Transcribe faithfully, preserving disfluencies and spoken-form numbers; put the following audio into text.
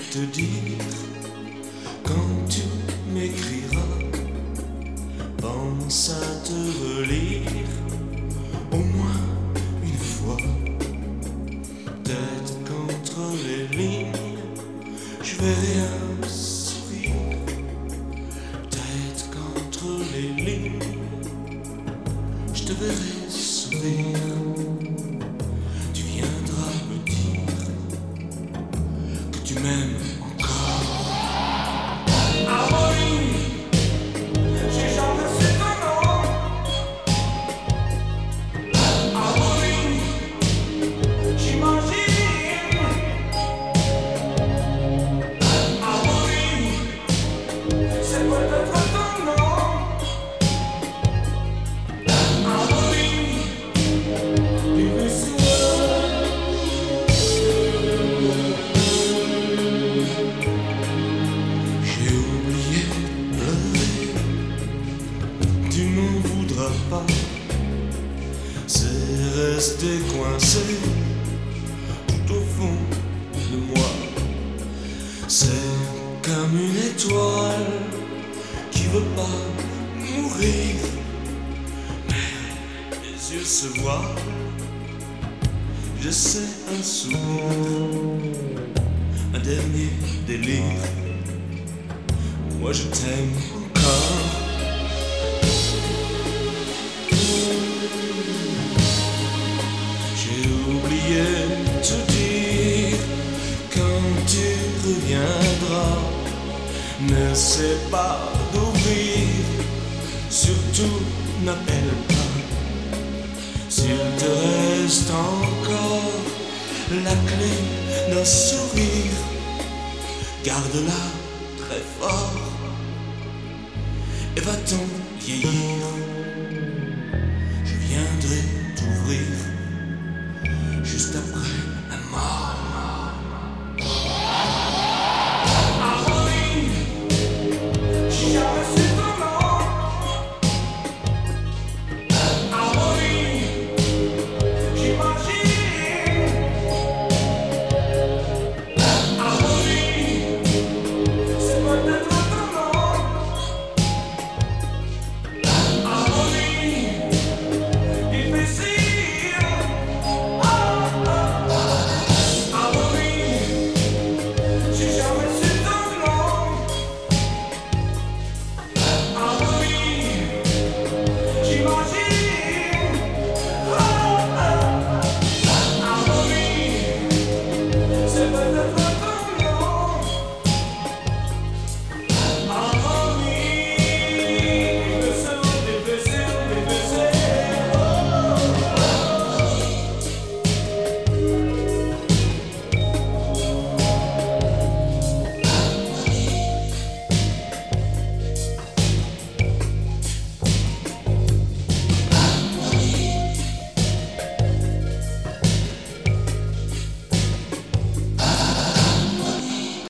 te dire quand tu m'écriras, pense à te relire au moins une fois. Peut-être qu'entre les lignes je verrai un sourire. Peut-être qu'entre les lignes je te verrai sourire. Tu viendras me dire que tu m'aimes encore. Amaury, j'ai jamais su ton nom. Amaury, j'imagine. Amaury, c'est peut-être ton nom. Amaury, vivez sur j'ai oublié de pleurer, tu m'en voudras pas. C'est resté coincé tout au fond de moi. C'est comme une étoile qui veut pas mourir, mais les yeux se voilent. Je sais un sourire, un dernier délire. Moi je t'aime encore. J'ai oublié de te dire quand tu reviendras. N'essaie pas d'ouvrir, surtout n'appelle pas. S'il te reste encore la clé d'un sourire, garde-la très fort et va-t'en vieillir. Je viendrai t'ouvrir juste après la mort.